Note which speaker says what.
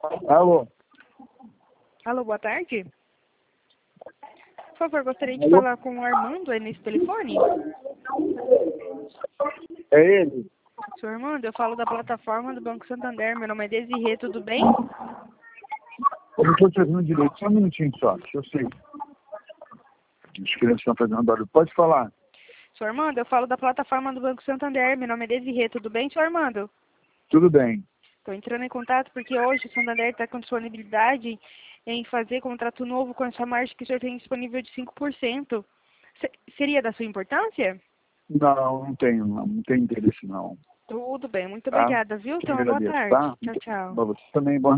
Speaker 1: Alô?
Speaker 2: Alô, boa tarde. Por favor, gostaria de
Speaker 1: Alô?
Speaker 2: falar com o Armando aí nesse telefone.
Speaker 1: É ele?
Speaker 2: Senhor Armando, eu falo da plataforma do Banco Santander. Meu nome é Desirê, tudo bem?
Speaker 1: Eu não estou te ouvindo direito. Só um minutinho só, deixa eu sei. As crianças estão fazendo barulho. Pode falar.
Speaker 2: Senhor Armando, eu falo da plataforma do Banco Santander. Meu nome é Desirê, tudo bem, senhor Armando?
Speaker 1: Tudo bem.
Speaker 2: Estou entrando em contato porque hoje o Santander está com disponibilidade em fazer contrato novo com essa margem que o senhor tem disponível de 5%. Seria da sua importância?
Speaker 1: Não, não tenho, não tenho interesse não.
Speaker 2: Tudo bem, muito
Speaker 1: Tá?
Speaker 2: obrigada, viu?
Speaker 1: Te
Speaker 2: Então, uma boa
Speaker 1: agradeço,
Speaker 2: tarde.
Speaker 1: tá?
Speaker 2: Tchau, tchau.
Speaker 1: Pra você também, boa